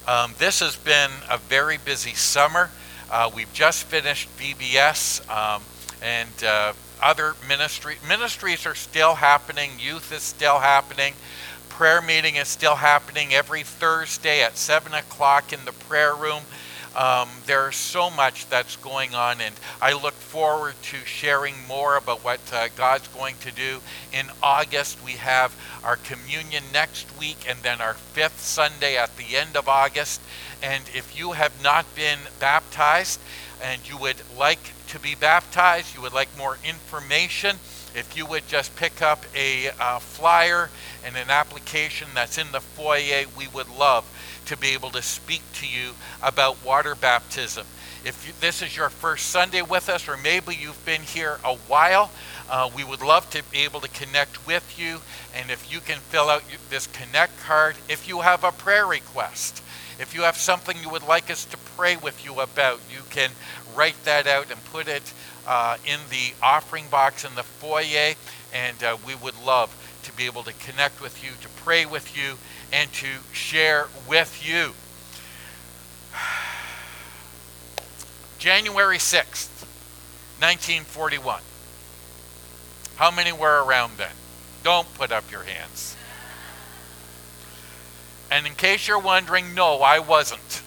This has been a very busy summer. We've just finished VBS and other ministries are still happening. Youth is still happening. Prayer meeting is still happening every Thursday at 7 o'clock in the prayer room. There's so much that's going on, and I look forward to sharing more about what God's going to do. In August, we have our communion next week, and then our fifth Sunday at the end of August. And if you have not been baptized and you would like to be baptized, you would like more information, if you would just pick up a flyer and an application that's in the foyer, we would love to be able to speak to you about water baptism. If this is your first Sunday with us, or maybe you've been here a while, we would love to be able to connect with you. And if you can fill out this Connect card, if you have a prayer request, if you have something you would like us to pray with you about, you can write that out and put it in the offering box in the foyer, and we would love to be able to connect with you, to pray with you, and to share with you. January 6th, 1941. How many were around then? Don't put up your hands. And in case you're wondering, no, I wasn't.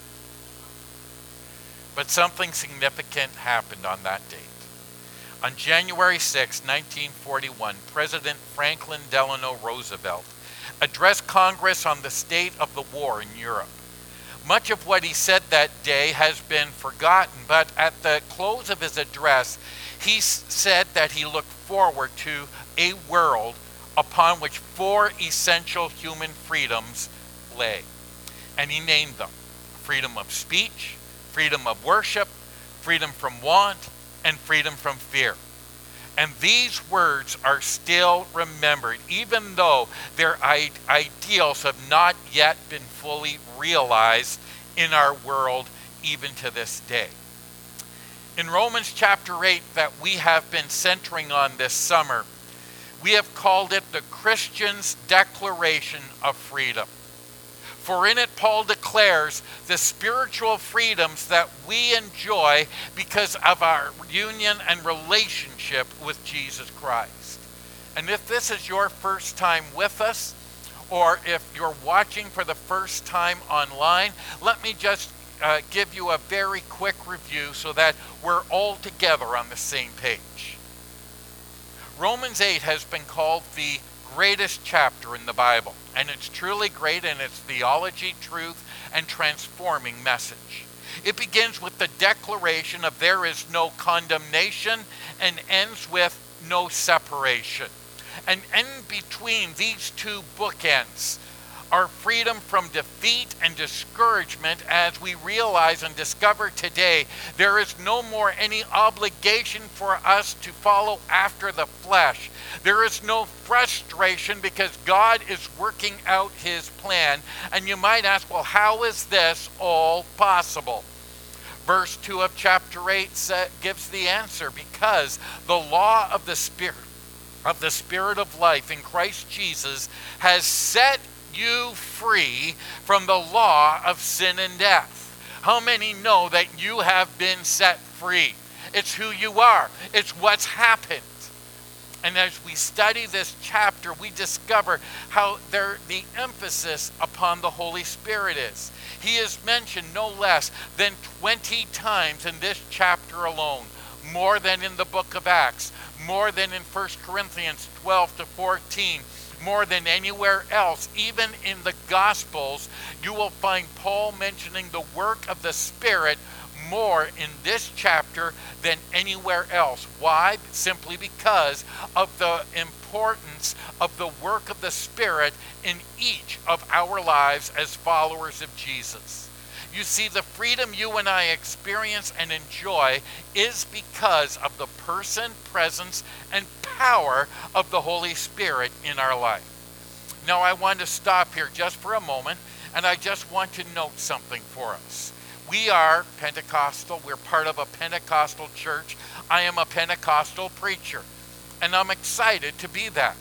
But something significant happened on that date. On January 6, 1941, President Franklin Delano Roosevelt addressed Congress on the state of the war in Europe. Much of what he said that day has been forgotten, but at the close of his address, he said that he looked forward to a world upon which four essential human freedoms lay. And he named them: freedom of speech, freedom of worship, freedom from want, and freedom from fear. And these words are still remembered, even though their ideals have not yet been fully realized in our world, even to this day. In Romans chapter 8, that we have been centering on this summer, we have called it the Christian's Declaration of Freedom. For in it, Paul declares the spiritual freedoms that we enjoy because of our union and relationship with Jesus Christ. And if this is your first time with us, or if you're watching for the first time online, let me just give you a very quick review so that we're all together on the same page. Romans 8 has been called the greatest chapter in the Bible, and it's truly great in its theology, truth, and transforming message. It begins with the declaration of there is no condemnation and ends with no separation. And in between these two bookends, our freedom from defeat and discouragement, as we realize and discover today, there is no more any obligation for us to follow after the flesh. There is no frustration because God is working out his plan. And you might ask, well, how is this all possible? Verse 2 of chapter 8 gives the answer: because the law of the Spirit of life in Christ Jesus has set you free from the law of sin and death. How many know that you have been set free? It's who you are. It's what's happened. And as we study this chapter, we discover how the emphasis upon the Holy Spirit is. He is mentioned no less than 20 times in this chapter alone, more than in the book of Acts, more than in 1 Corinthians 12 to 14, more than anywhere else. Even in the Gospels, you will find Paul mentioning the work of the Spirit more in this chapter than anywhere else. Why? Simply because of the importance of the work of the Spirit in each of our lives as followers of Jesus. You see, the freedom you and I experience and enjoy is because of the person, presence, and power of the Holy Spirit in our life. Now, I want to stop here just for a moment, and I just want to note something for us. We are Pentecostal. We're part of a Pentecostal church. I am a Pentecostal preacher, and I'm excited to be that.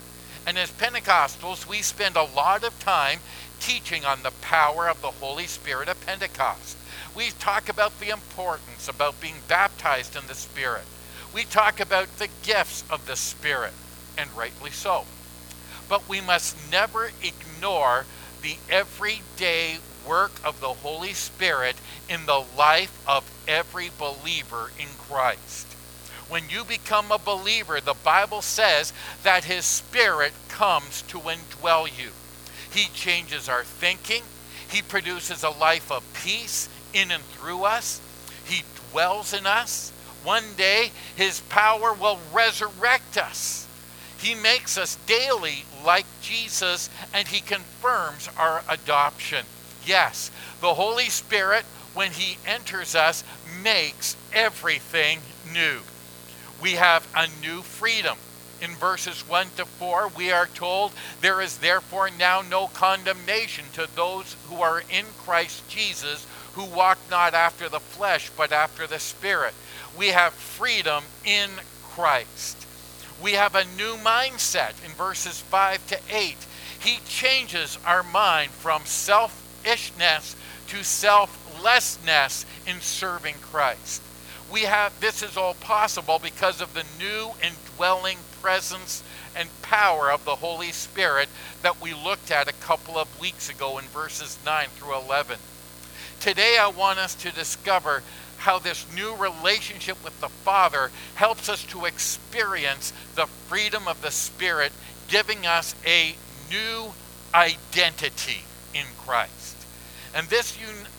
And as Pentecostals, we spend a lot of time teaching on the power of the Holy Spirit at Pentecost. We talk about the importance about being baptized in the Spirit. We talk about the gifts of the Spirit, and rightly so. But we must never ignore the everyday work of the Holy Spirit in the life of every believer in Christ. When you become a believer, the Bible says that His Spirit comes to indwell you. He changes our thinking. He produces a life of peace in and through us. He dwells in us. One day, His power will resurrect us. He makes us daily like Jesus, and He confirms our adoption. Yes, the Holy Spirit, when He enters us, makes everything new. We have a new freedom. In verses 1 to 4, we are told, "There is therefore now no condemnation to those who are in Christ Jesus, who walk not after the flesh, but after the Spirit." We have freedom in Christ. We have a new mindset in verses 5 to 8. He changes our mind from selfishness to selflessness in serving Christ. This is all possible because of the new indwelling presence and power of the Holy Spirit that we looked at a couple of weeks ago in verses 9 through 11. Today I want us to discover how this new relationship with the Father helps us to experience the freedom of the Spirit, giving us a new identity in Christ. And this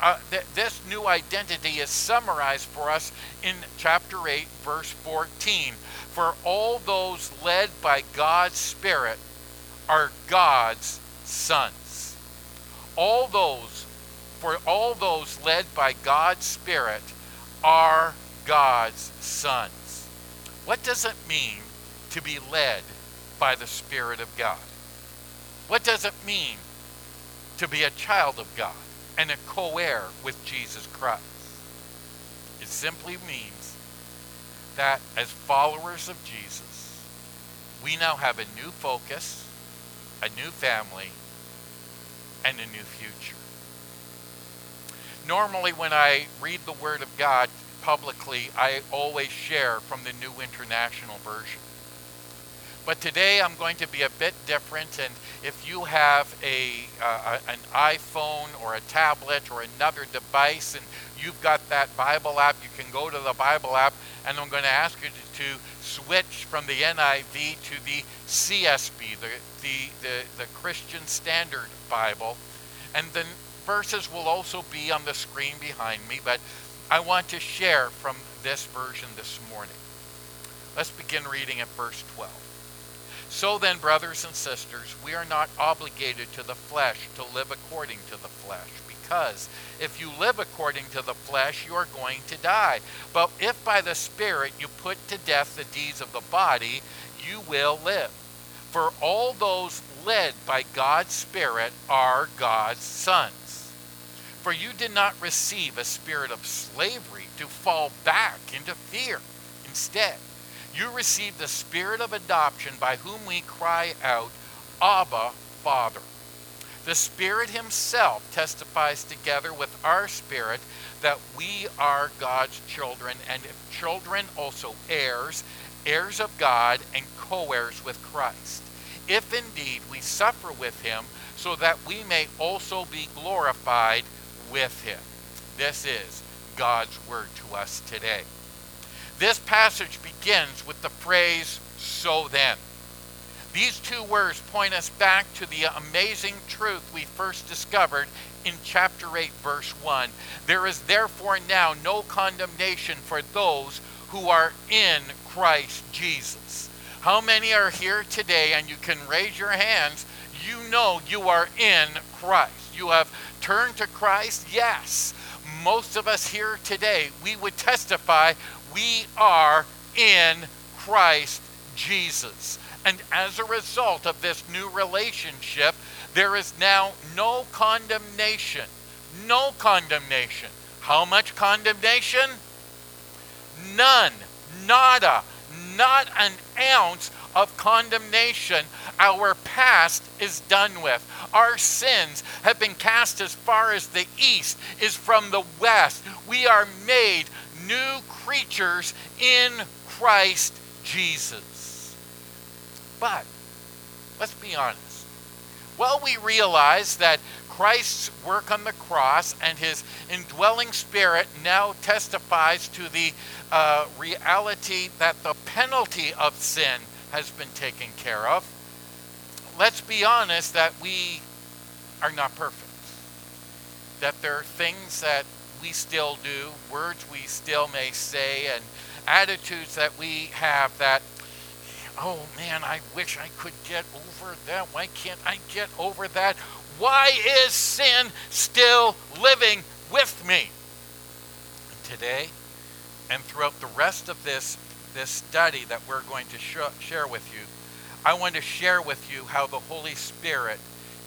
new identity is summarized for us in chapter 8, verse 14. "For all those led by God's Spirit are God's sons." For all those led by God's Spirit are God's sons. What does it mean to be led by the Spirit of God? What does it mean to be a child of God and a co-heir with Jesus Christ? It simply means that as followers of Jesus, we now have a new focus, a new family, and a new future. Normally when I read the Word of God publicly, I always share from the New International Version. But today I'm going to be a bit different, and if you have an iPhone or a tablet or another device and you've got that Bible app, you can go to the Bible app, and I'm going to ask you to switch from the NIV to the CSB, the Christian Standard Bible. And then verses will also be on the screen behind me, but I want to share from this version this morning. Let's begin reading at verse 12. "So then, brothers and sisters, we are not obligated to the flesh to live according to the flesh, because if you live according to the flesh, you are going to die. But if by the Spirit you put to death the deeds of the body, you will live. For all those led by God's Spirit are God's sons. For you did not receive a spirit of slavery to fall back into fear. Instead, you received the Spirit of adoption, by whom we cry out, 'Abba, Father.' The Spirit Himself testifies together with our spirit that we are God's children, and if children, also heirs, heirs of God and co-heirs with Christ. If indeed we suffer with Him, so that we may also be glorified with Him." This is God's word to us today. This passage begins with the phrase, "so then." These two words point us back to the amazing truth we first discovered in chapter 8, verse 1. "There is therefore now no condemnation for those who are in Christ Jesus." How many are here today, and you can raise your hands, you know you are in Christ? You have turned to Christ? Yes. Most of us here today, we would testify we are in Christ Jesus. And as a result of this new relationship, there is now no condemnation. No condemnation. How much condemnation? None. Nada. Not an ounce of condemnation. Our past is done with. Our sins have been cast as far as the east is from the west. We are made new creatures in Christ Jesus. But let's be honest. Well, we realize that Christ's work on the cross and his indwelling spirit now testifies to the reality that the penalty of sin has been taken care of. Let's be honest that we are not perfect. That there are things that we still do, words we still may say, and attitudes that we have that, oh man, I wish I could get over that. Why can't I get over that? Why is sin still living with me? And today, and throughout the rest of this study that we're going to share with you, I want to share with you how the Holy Spirit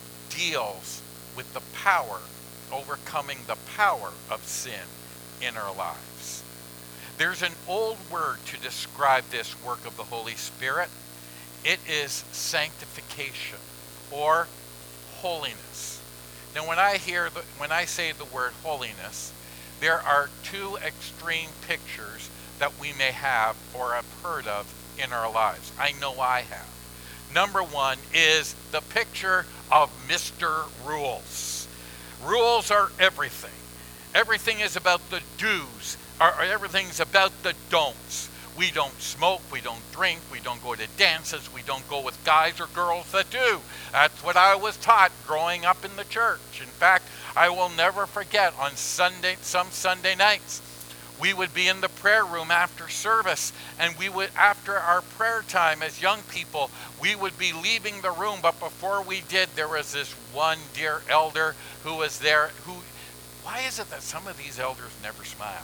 deals with the power, overcoming the power of sin in our lives. There's an old word to describe this work of the Holy Spirit. It is sanctification or holiness. Now, when I say the word holiness, there are two extreme pictures that we may have or have heard of in our lives. I know I have. Number one is the picture of Mr. Rules. Rules are everything. Everything is about the do's, or everything's about the don'ts. We don't smoke, we don't drink, we don't go to dances, we don't go with guys or girls that do. That's what I was taught growing up in the church. In fact, I will never forget on some Sunday nights, we would be in the prayer room after service, and we would, after our prayer time as young people, we would be leaving the room, but before we did, there was this one dear elder who was there, why is it that some of these elders never smile?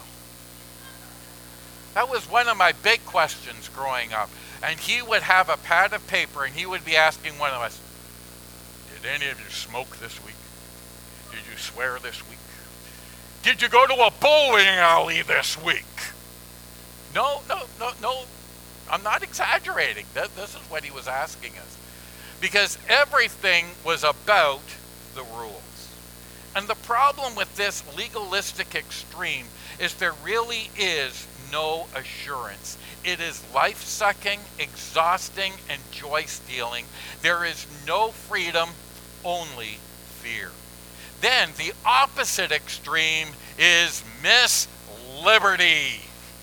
That was one of my big questions growing up. And he would have a pad of paper and he would be asking one of us, did any of you smoke this week? Did you swear this week? Did you go to a bowling alley this week? No. I'm not exaggerating. This is what he was asking us. Because everything was about the rules. And the problem with this legalistic extreme is there really is no assurance. It is life-sucking, exhausting, and joy-stealing. There is no freedom, only fear. Then the opposite extreme is Miss Liberty.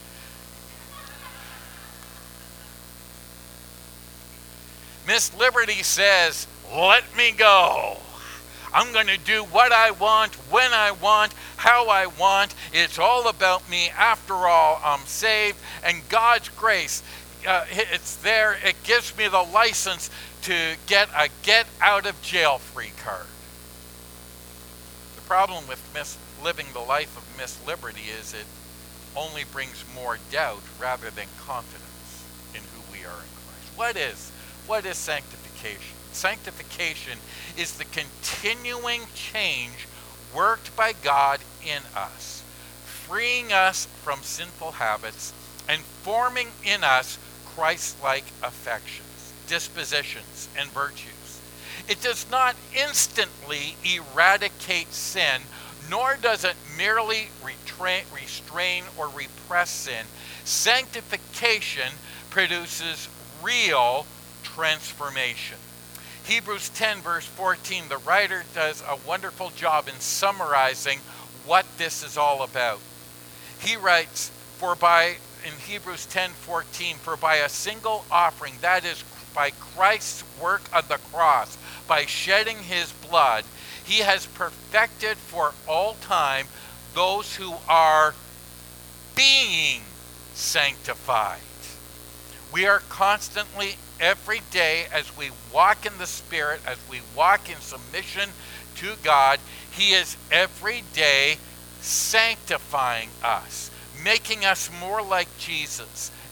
Miss Liberty says, let me go. I'm going to do what I want, when I want, how I want. It's all about me. After all, I'm saved. And God's grace, it's there. It gives me the license to get a get-out-of-jail-free card. The problem with living the life of Miss Liberty is it only brings more doubt rather than confidence in who we are in Christ. What is sanctification? Sanctification is the continuing change worked by God in us, freeing us from sinful habits and forming in us Christ-like affections, dispositions, and virtues. It does not instantly eradicate sin, nor does it merely restrain or repress sin. Sanctification produces real transformation. Hebrews 10 verse 14, the writer does a wonderful job in summarizing what this is all about. He writes, in Hebrews 10:14, for by a single offering, that is by Christ's work on the cross, by shedding his blood, he has perfected for all time those who are being sanctified. We are constantly, every day, as we walk in the Spirit, as we walk in submission to God, he is every day sanctifying us, making us more like Jesus,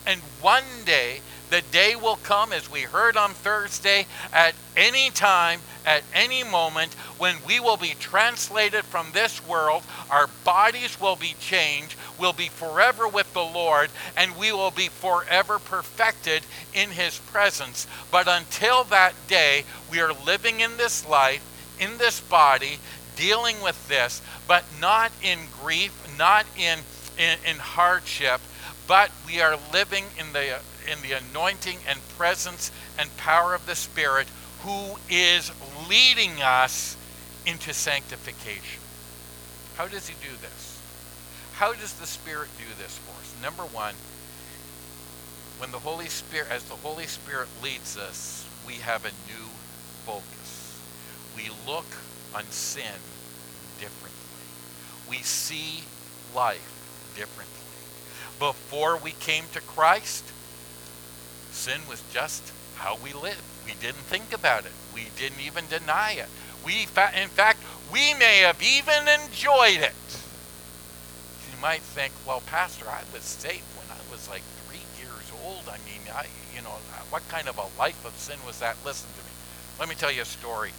And one day, the day will come, as we heard on Thursday, at any time, at any moment, when we will be translated from this world, our bodies will be changed, we'll be forever with the Lord, and we will be forever perfected in his presence. But until that day, we are living in this life, in this body, dealing with this, but not in grief, not in hardship, but we are living in the anointing and presence and power of the Spirit, who is leading us into sanctification. How does he do this? How does the Spirit do this for us? Number one, when the Holy Spirit, as the Holy Spirit leads us, we have a new focus. We look on sin differently. We see life differently. Before we came to Christ, sin was just how we lived. We didn't think about it. We didn't even deny it. In fact, we may have even enjoyed it. You might think, well, Pastor, I was saved when I was like 3 years old. I mean, what kind of a life of sin was that? Listen to me. Let me tell you a story.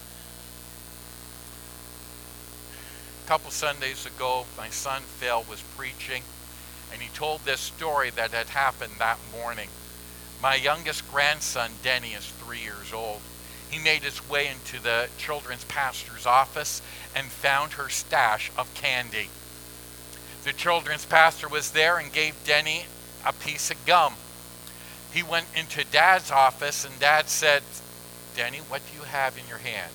A couple Sundays ago, my son Phil was preaching, and he told this story that had happened that morning. My youngest grandson, Denny, is 3 years old. He made his way into the children's pastor's office and found her stash of candy. The children's pastor was there and gave Denny a piece of gum. He went into Dad's office and Dad said, "Denny, what do you have in your hand?"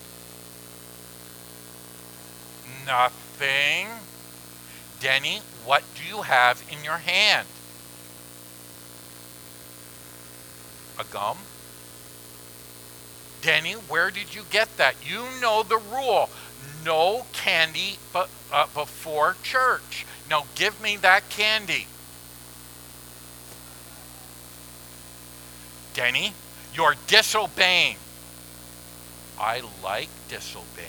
"Nothing." "Denny, what do you have in your hand?" "A gum." "Denny, where did you get that? You know the rule. No candy before church. Now give me that candy." "Denny, you're disobeying." "I like disobeying."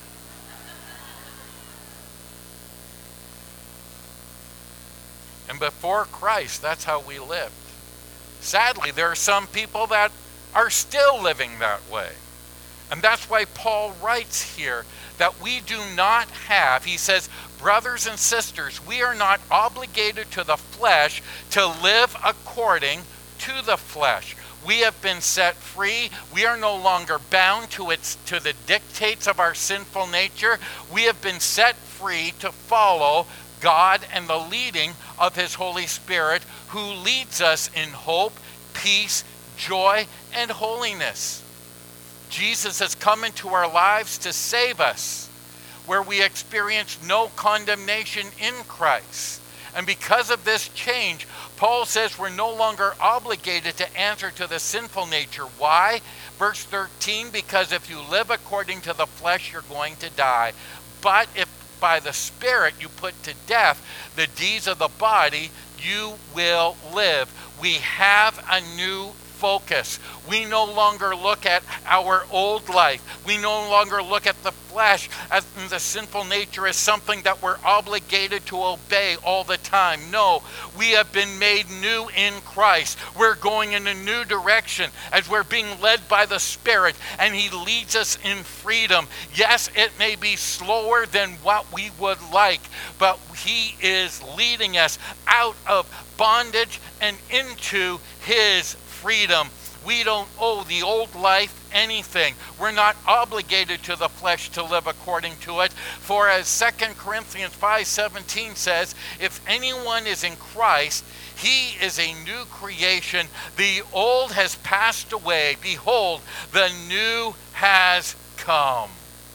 And before Christ, that's how we lived. Sadly, there are some people that are still living that way. And that's why Paul writes here that we do not have, he says, brothers and sisters, we are not obligated to the flesh to live according to the flesh. We have been set free. We are no longer bound to the dictates of our sinful nature. We have been set free to follow God and the leading of his Holy Spirit, who leads us in hope, peace, joy, and holiness. Jesus has come into our lives to save us, where we experience no condemnation in Christ. And because of this change, Paul says we're no longer obligated to answer to the sinful nature. Why? Verse 13, because if you live according to the flesh, you're going to die. But if by the Spirit you put to death the deeds of the body, you will live. We have a new focus. We no longer look at our old life. We no longer look at the flesh as the sinful nature as something that we're obligated to obey all the time. No, we have been made new in Christ. We're going in a new direction as we're being led by the Spirit, and he leads us in freedom. Yes, it may be slower than what we would like, but he is leading us out of bondage and into his freedom. We don't owe the old life anything. We're not obligated to the flesh to live according to it. For as 2 Corinthians 5:17 says, if anyone is in Christ, he is a new creation. The old has passed away. Behold, the new has come.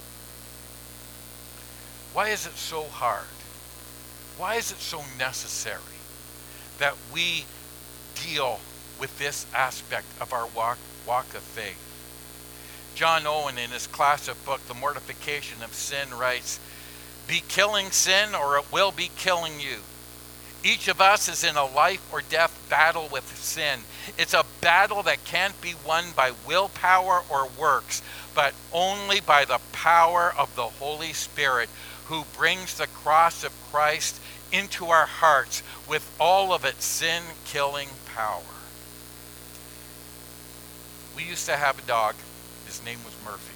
Why is it so hard? Why is it so necessary that we deal with this aspect of our walk of faith? John Owen, in his classic book, The Mortification of Sin, writes, "Be killing sin or it will be killing you. Each of us is in a life or death battle with sin. It's a battle that can't be won by willpower or works, but only by the power of the Holy Spirit, who brings the cross of Christ into our hearts with all of its sin-killing power." We used to have a dog. His name was Murphy.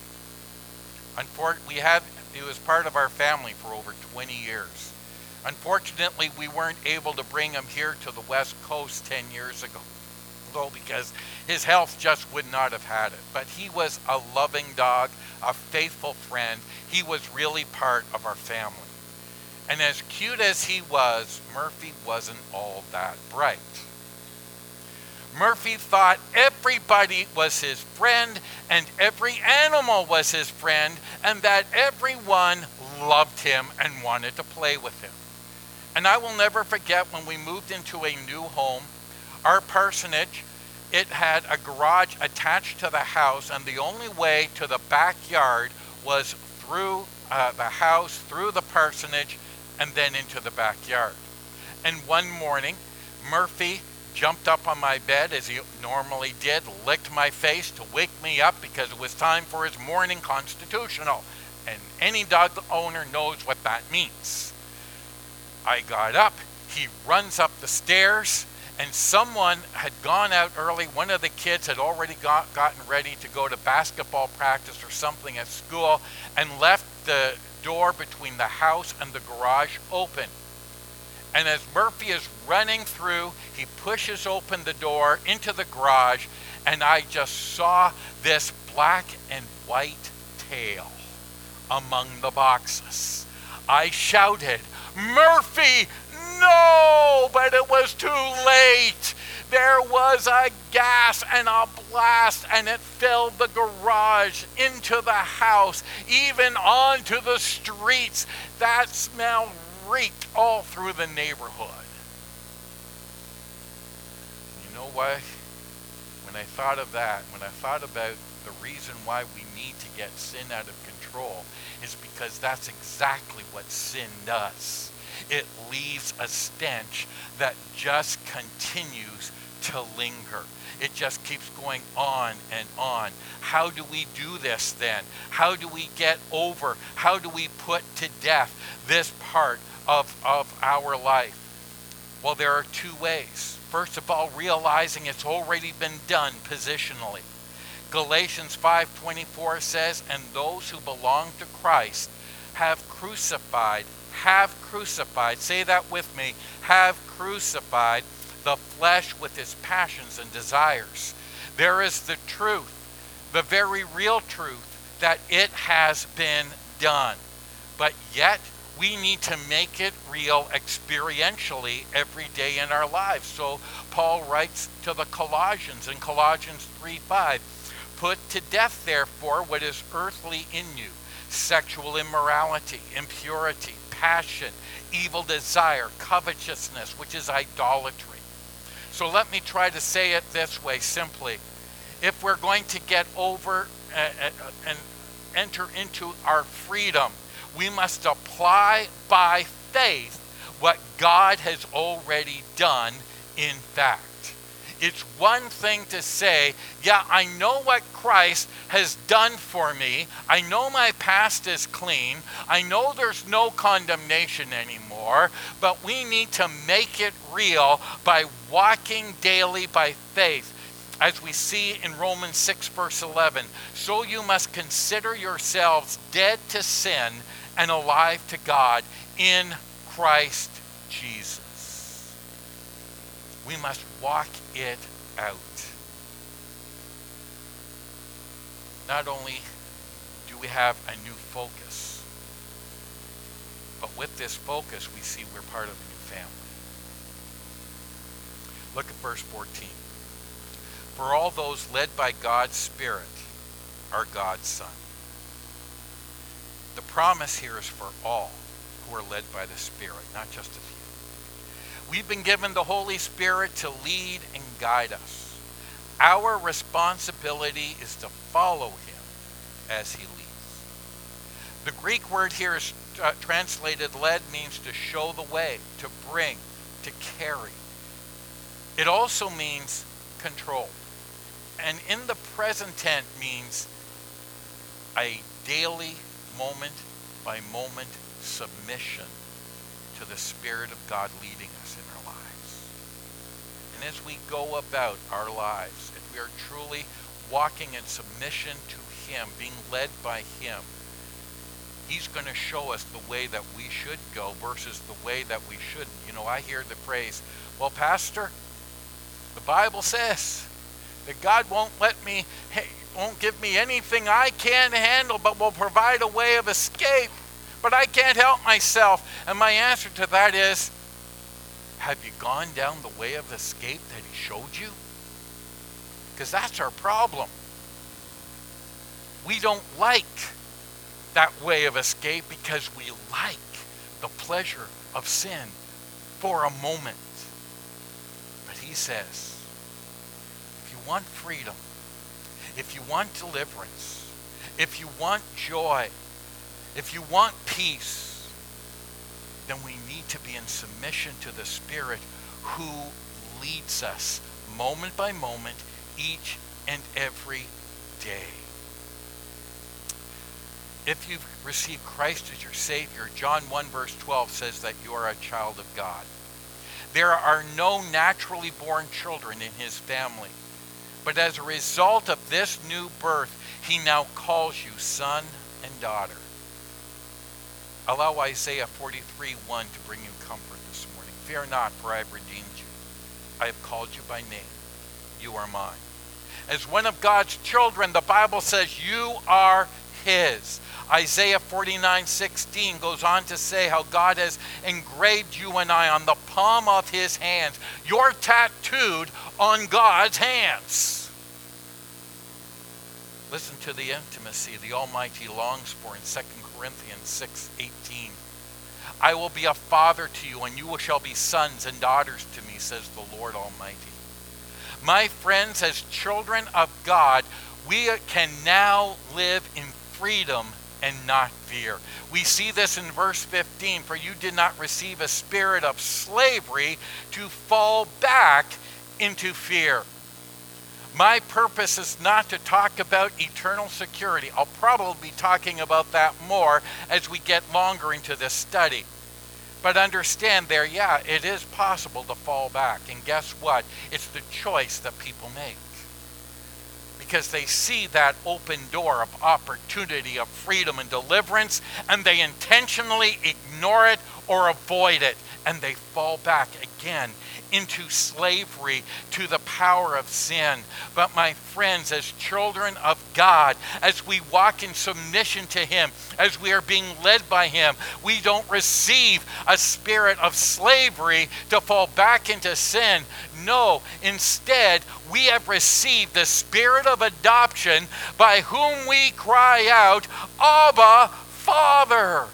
He was part of our family for over 20 years. Unfortunately, we weren't able to bring him here to the West Coast 10 years ago because his health just would not have had it. But he was a loving dog, a faithful friend. He was really part of our family. And as cute as he was, Murphy wasn't all that bright. Murphy thought everybody was his friend and every animal was his friend and that everyone loved him and wanted to play with him. And I will never forget when we moved into a new home, our parsonage, it had a garage attached to the house, and the only way to the backyard was through the house, through the parsonage, and then into the backyard. And one morning, Murphy jumped up on my bed as he normally did, licked my face to wake me up because it was time for his morning constitutional. And any dog owner knows what that means. I got up, he runs up the stairs, and someone had gone out early. One of the kids had already gotten ready to go to basketball practice or something at school and left the door between the house and the garage open. And as Murphy is running through, he pushes open the door into the garage, and I just saw this black and white tail among the boxes. I shouted, "Murphy, no!" But it was too late. There was a gas and a blast, and it filled the garage, into the house, even onto the streets. That smell reeked all through the neighborhood. You know what? When I thought of that, when I thought about the reason why we need to get sin out of control, is because that's exactly what sin does. It leaves a stench that just continues to linger. It just keeps going on and on. How do we do this then? How do we get over? How do we put to death this part of our life? Well, there are two ways. First of all, realizing it's already been done positionally. Galatians 5:24 says, "And those who belong to Christ have crucified, say that with me, have crucified the flesh with its passions and desires." There is the truth, the very real truth, that it has been done. But yet, we need to make it real experientially every day in our lives. So Paul writes to the Colossians in Colossians 3:5, "Put to death, therefore, what is earthly in you, sexual immorality, impurity, passion, evil desire, covetousness, which is idolatry." So let me try to say it this way simply. If we're going to get over and enter into our freedom, we must apply by faith what God has already done in fact. It's one thing to say, yeah, I know what Christ has done for me. I know my past is clean. I know there's no condemnation anymore, but we need to make it real by walking daily by faith. As we see in Romans 6 verse 11, "So you must consider yourselves dead to sin and alive to God in Christ Jesus." We must walk it out. Not only do we have a new focus, but with this focus we see we're part of a new family. Look at verse 14. "For all those led by God's Spirit are God's sons." The promise here is for all who are led by the Spirit, not just a few. We've been given the Holy Spirit to lead and guide us. Our responsibility is to follow him as he leads. The Greek word here is translated led, means to show the way, to bring, to carry. It also means control. And in the present tense means a daily, moment by moment submission to the Spirit of God leading us in our lives. And as we go about our lives, if we are truly walking in submission to him, being led by him, he's going to show us the way that we should go versus the way that we shouldn't. You know, I hear the phrase, well, Pastor, the Bible says that God won't give me anything I can't handle, but will provide a way of escape. But I can't help myself. And my answer to that is, have you gone down the way of escape that he showed you? Because that's our problem. We don't like that way of escape because we like the pleasure of sin for a moment. But he says, if you want freedom, if you want deliverance, if you want joy, if you want peace, then we need to be in submission to the Spirit who leads us moment by moment, each and every day. If you've received Christ as your Savior, John 1 verse 12 says that you are a child of God. There are no naturally born children in his family, but as a result of this new birth, he now calls you son and daughter. Allow Isaiah 43:1 to bring you comfort this morning. Fear not, for I have redeemed you. I have called you by name. You are mine. As one of God's children, the Bible says you are his. Isaiah 49:16 goes on to say how God has engraved you and I on the palm of his hands. You're tattooed on God's hands. Listen to the intimacy the Almighty longs for in 2 Corinthians 6:18. I will be a father to you, and you shall be sons and daughters to me, says the Lord Almighty. My friends, as children of God, we can now live in freedom and not fear. We see this in verse 15. For you did not receive a spirit of slavery to fall back into fear. My purpose is not to talk about eternal security. I'll probably be talking about that more as we get longer into this study. But understand there, it is possible to fall back. And guess what? It's the choice that people make. Because they see that open door of opportunity, of freedom and deliverance, and they intentionally ignore it or avoid it. And they fall back again into slavery to the power of sin. But my friends, as children of God, as we walk in submission to him, as we are being led by him, we don't receive a spirit of slavery to fall back into sin. No, instead, we have received the spirit of adoption by whom we cry out, Abba, Father.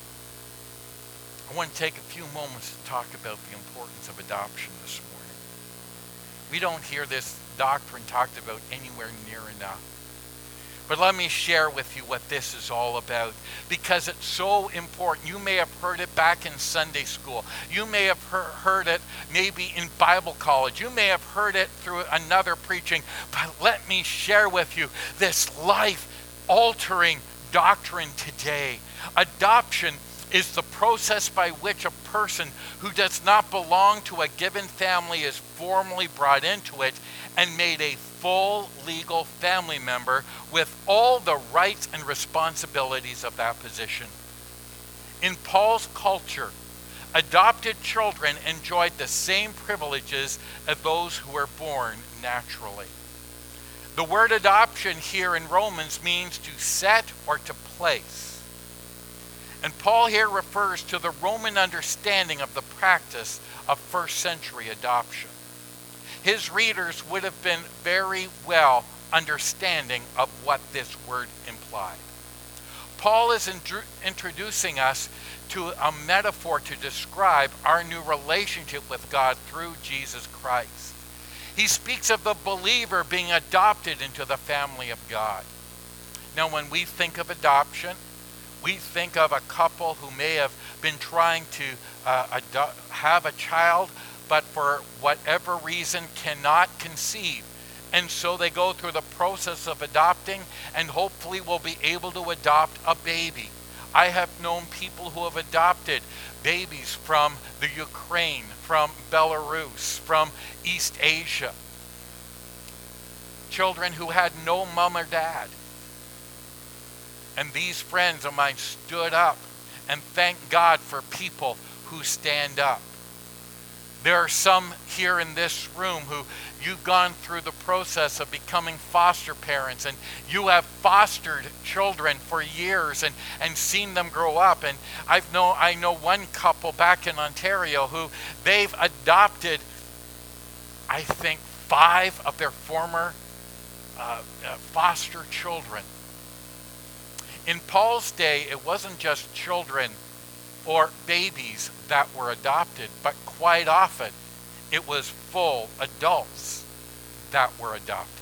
I want to take a few moments to talk about the importance of adoption this morning. We don't hear this doctrine talked about anywhere near enough. But let me share with you what this is all about, because it's so important. You may have heard it back in Sunday school. You may have heard it maybe in Bible college. You may have heard it through another preaching. But let me share with you this life-altering doctrine today. Adoption is the process by which a person who does not belong to a given family is formally brought into it and made a full legal family member with all the rights and responsibilities of that position. In Paul's culture, adopted children enjoyed the same privileges as those who were born naturally. The word adoption here in Romans means to set or to place. And Paul here refers to the Roman understanding of the practice of first century adoption. His readers would have been very well understanding of what this word implied. Paul is introducing us to a metaphor to describe our new relationship with God through Jesus Christ. He speaks of the believer being adopted into the family of God. Now, when we think of adoption, we think of a couple who may have been trying to have a child, but for whatever reason cannot conceive. And so they go through the process of adopting and hopefully will be able to adopt a baby. I have known people who have adopted babies from the Ukraine, from Belarus, from East Asia. children who had no mom or dad. And these friends of mine stood up, and thank God for people who stand up. There are some here in this room who you've gone through the process of becoming foster parents, and you have fostered children for years and seen them grow up. And I know one couple back in Ontario who they've adopted, I think, 5 of their former foster children. In Paul's day, it wasn't just children or babies that were adopted, but quite often it was full adults that were adopted.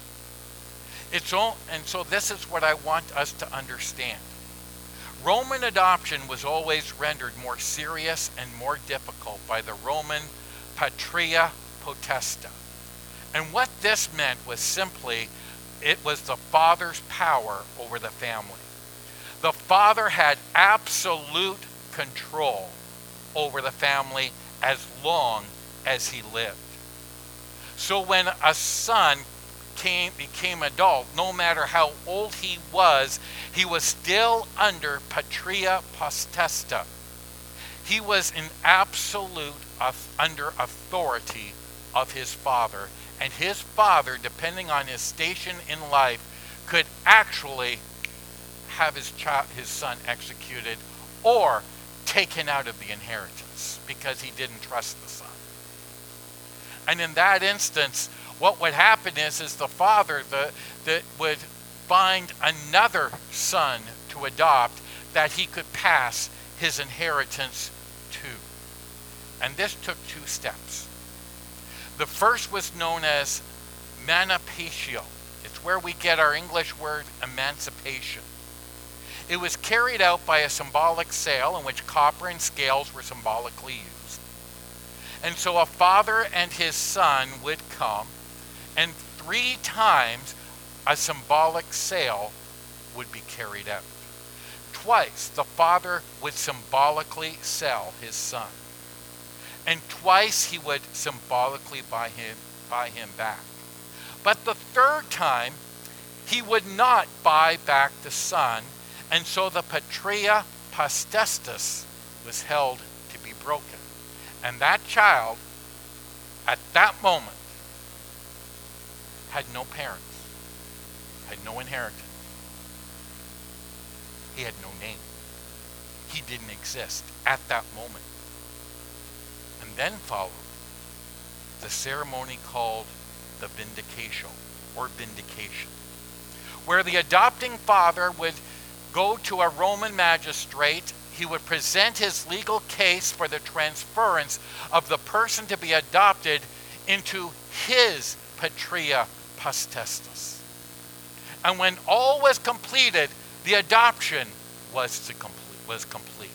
And so this is what I want us to understand. Roman adoption was always rendered more serious and more difficult by the Roman patria potesta. And what this meant was simply, it was the father's power over the family. The father had absolute control over the family as long as he lived. So when a son became adult, no matter how old he was still under patria potesta. He was in absolute under authority of his father, and his father, depending on his station in life, could actually have his son executed or taken out of the inheritance because he didn't trust the son. And in that instance, what would happen is the father that would find another son to adopt that he could pass his inheritance to. And this took 2 steps. The first was known as manipatio. It's where we get our English word emancipation. It was carried out by a symbolic sale in which copper and scales were symbolically used. And so a father and his son would come, and 3 times a symbolic sale would be carried out. Twice the father would symbolically sell his son, and twice he would symbolically buy him back. But the 3rd time, he would not buy back the son, and so the patria potestas was held to be broken. And that child, at that moment, had no parents, had no inheritance. He had no name. He didn't exist at that moment. And then followed the ceremony called the vindicatio, or vindication, where the adopting father would go to a Roman magistrate. He would present his legal case for the transference of the person to be adopted into his patria potestas. And when all was completed, the adoption was complete.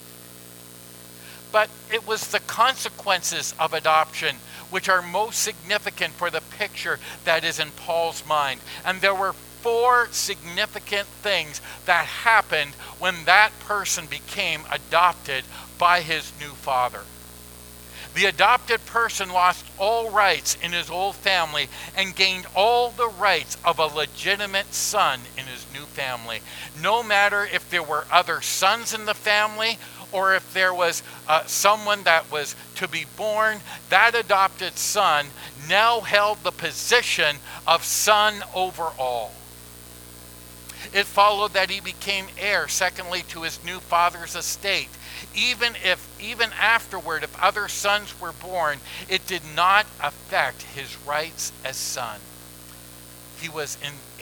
But it was the consequences of adoption which are most significant for the picture that is in Paul's mind. And there were 4 significant things that happened when that person became adopted by his new father. The adopted person lost all rights in his old family and gained all the rights of a legitimate son in his new family. No matter if there were other sons in the family or if there was someone that was to be born, that adopted son now held the position of son over all. It followed that he became heir, secondly, to his new father's estate. Even afterward, if other sons were born, it did not affect his rights as son. He was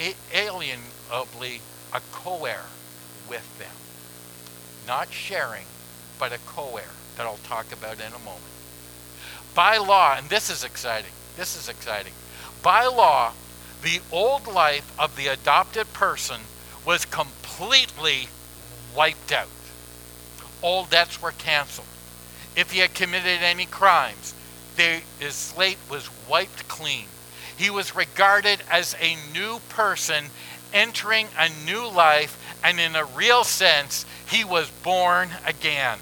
inalienably a co-heir with them. Not sharing, but a co-heir that I'll talk about in a moment. By law, and this is exciting. By law, the old life of the adopted person was completely wiped out. All debts were canceled. If he had committed any crimes, his slate was wiped clean. He was regarded as a new person entering a new life, and in a real sense, he was born again.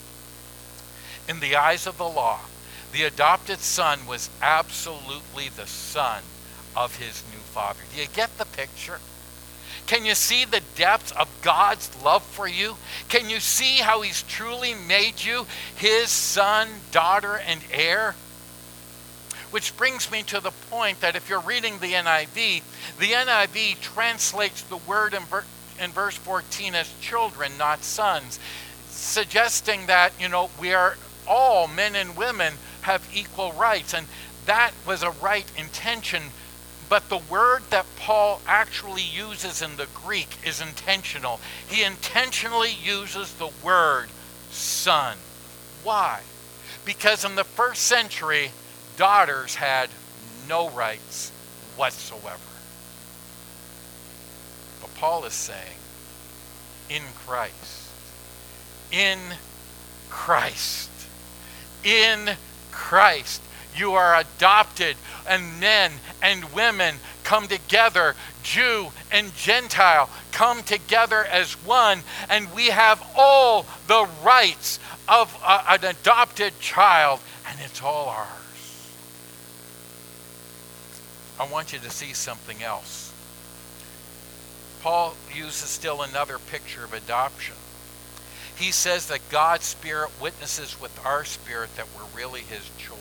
In the eyes of the law, the adopted son was absolutely the son of his new father. Do you get the picture? Can you see the depths of God's love for you? Can you see how he's truly made you his son, daughter, and heir? Which brings me to the point that if you're reading the NIV translates the word in verse 14 as children, not sons, suggesting that, we are all, men and women, have equal rights. And that was a right intention. But the word that Paul actually uses in the Greek is intentional. He intentionally uses the word son. Why? Because in the first century, daughters had no rights whatsoever. But Paul is saying, in Christ, in Christ, in Christ, you are adopted, and men and women come together, Jew and Gentile come together as one, and we have all the rights of an adopted child, and it's all ours. I want you to see something else. Paul uses still another picture of adoption. He says that God's Spirit witnesses with our spirit that we're really his children.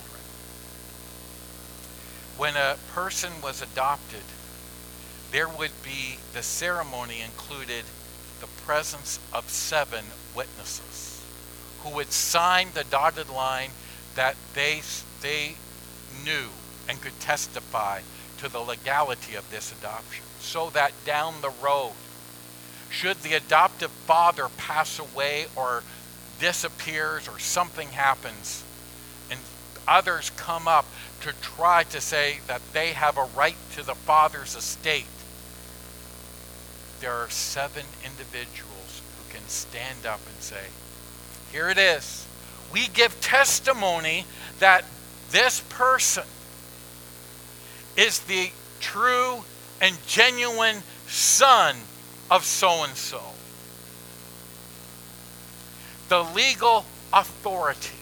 When a person was adopted, there would be, the ceremony included the presence of 7 witnesses who would sign the dotted line that they knew and could testify to the legality of this adoption, so that down the road, should the adoptive father pass away or disappears or something happens, and others come up to try to say that they have a right to the father's estate, there are 7 individuals who can stand up and say, here it is. We give testimony that this person is the true and genuine son of so-and-so. The legal authority.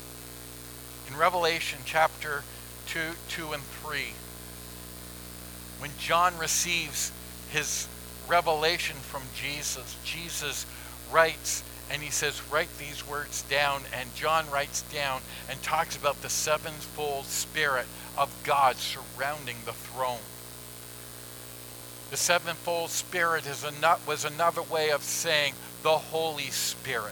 In Revelation chapter 2 and 3, when John receives his revelation from Jesus, Jesus writes, and he says, write these words down, and John writes down and talks about the 7-fold Spirit of God surrounding the throne. The 7-fold Spirit was another way of saying the Holy Spirit.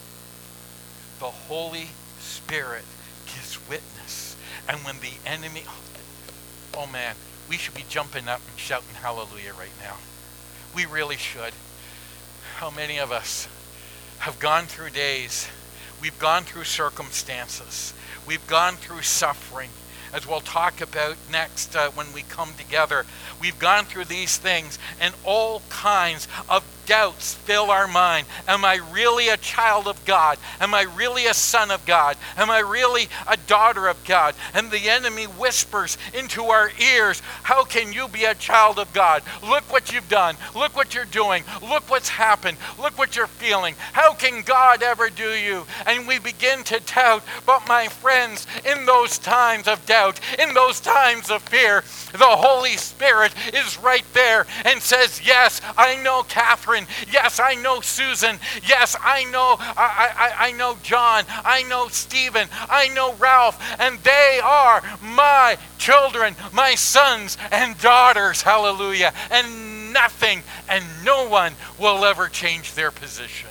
The Holy Spirit gives witness. And when the enemy, oh man, we should be jumping up and shouting hallelujah right now. We really should. How many of us have gone through days, we've gone through circumstances, we've gone through suffering, as we'll talk about next when we come together. We've gone through these things, and all kinds of doubts fill our mind. Am I really a child of God? Am I really a son of God? Am I really a daughter of God? And the enemy whispers into our ears, how can you be a child of God? Look what you've done. Look what you're doing. Look what's happened. Look what you're feeling. How can God ever do you? And we begin to doubt. But my friends, in those times of doubt, in those times of fear, the Holy Spirit is right there and says, yes, I know Catherine. Yes, I know Susan. Yes, I know John. I know Stephen. I know Ralph. And they are my children, my sons and daughters. Hallelujah. And nothing and no one will ever change their position.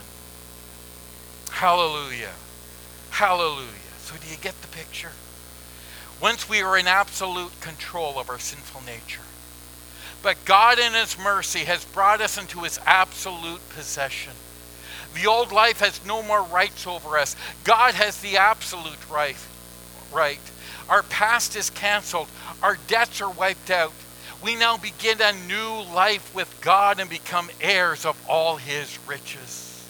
Hallelujah. Hallelujah. So do you get the picture? Once we were in absolute control of our sinful nature. But God in his mercy has brought us into his absolute possession. The old life has no more rights over us. God has the absolute right. Our past is canceled. Our debts are wiped out. We now begin a new life with God and become heirs of all his riches.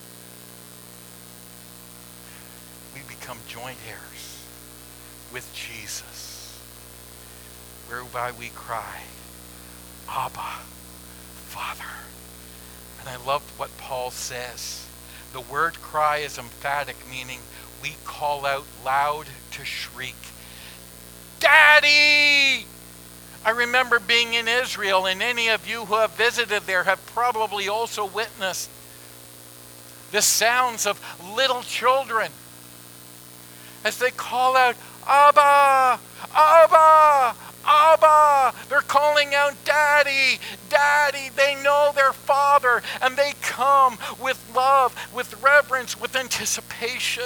We become joint heirs with Jesus, whereby we cry, Abba, Father. And I love what Paul says. The word cry is emphatic, meaning we call out loud to shriek, Daddy! I remember being in Israel, and any of you who have visited there have probably also witnessed the sounds of little children as they call out, Abba, Abba, Abba. They're calling out, Daddy, Daddy. They know their Father, and they come with love, with reverence, with anticipation.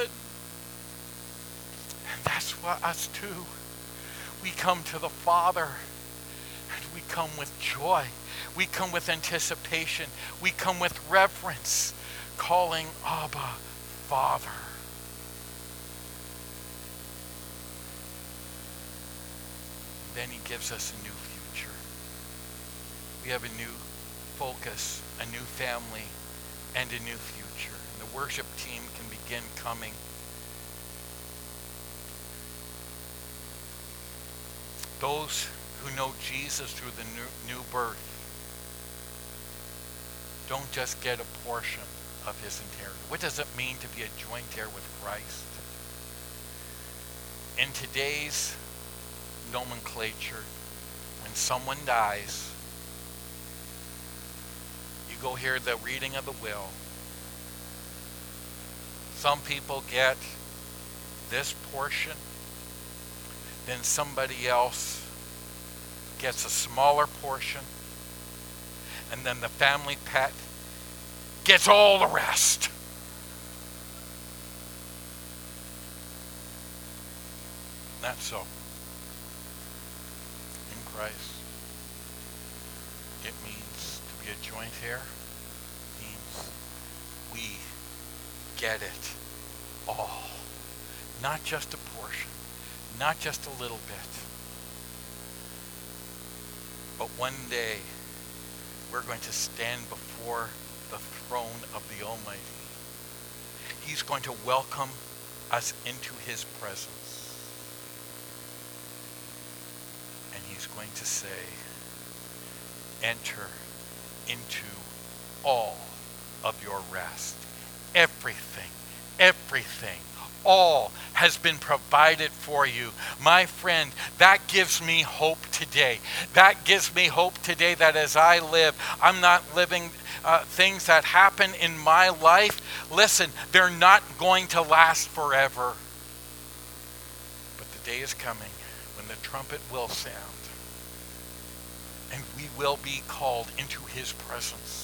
And that's what us too. We come to the Father, and we come with joy. We come with anticipation. We come with reverence, calling Abba, Father. Then he gives us a new future. We have a new focus, a new family, and a new future. And the worship team can begin coming. Those who know Jesus through the new birth don't just get a portion of his inheritance. What does it mean to be a joint heir with Christ? In today's nomenclature, when someone dies, you go hear the reading of the will. Some people get this portion, then somebody else gets a smaller portion, and then the family pet gets all the rest. Not so. In Christ, it means to be a joint heir. Means we get it all. Not just a portion, not just a little bit. But one day, we're going to stand before the throne of the Almighty. He's going to welcome us into his presence. And he's going to say, enter into all of your rest. Everything, all has been provided for you. My friend, that gives me hope today. That gives me hope today that as I live, I'm not living things that happen in my life. Listen, they're not going to last forever. But the day is coming when the trumpet will sound and we will be called into his presence.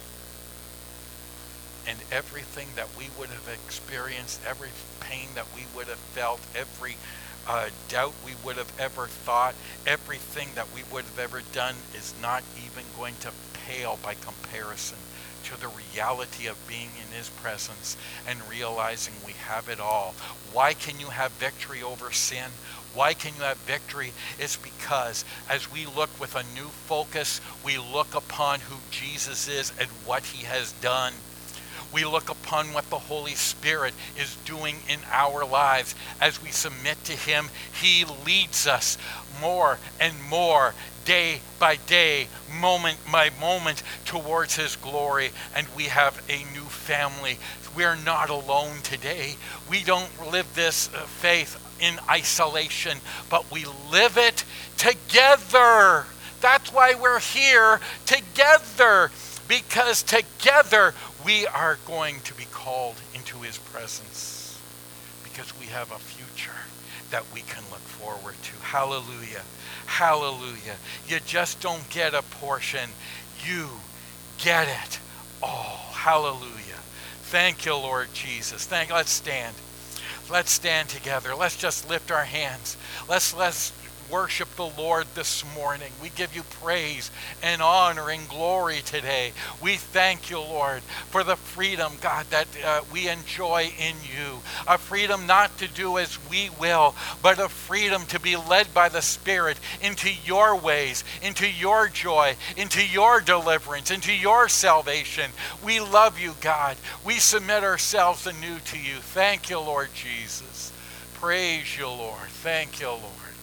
And everything that we would have experienced, every pain that we would have felt, every doubt we would have ever thought, everything that we would have ever done is not even going to pale by comparison to the reality of being in his presence and realizing we have it all. Why can you have victory over sin? Why can you have victory? It's because as we look with a new focus, we look upon who Jesus is and what he has done. We look upon what the Holy Spirit is doing in our lives. As we submit to him, he leads us more and more, day by day, moment by moment, towards his glory. And we have a new family. We're not alone today. We don't live this faith in isolation, but we live it together. That's why we're here together, because together we are going to be called into his presence, because we have a future that we can look forward to. Hallelujah. Hallelujah. You just don't get a portion. You get it all. Hallelujah. Thank you, Lord Jesus. Let's stand. Let's stand together. Let's just lift our hands. Let's worship the Lord this morning. We give you praise and honor and glory today. We thank you, Lord, for the freedom, God, that we enjoy in you. A freedom not to do as we will, but a freedom to be led by the Spirit into your ways, into your joy, into your deliverance, into your salvation. We love you, God. We submit ourselves anew to you. Thank you, Lord Jesus. Praise you, Lord. Thank you, Lord.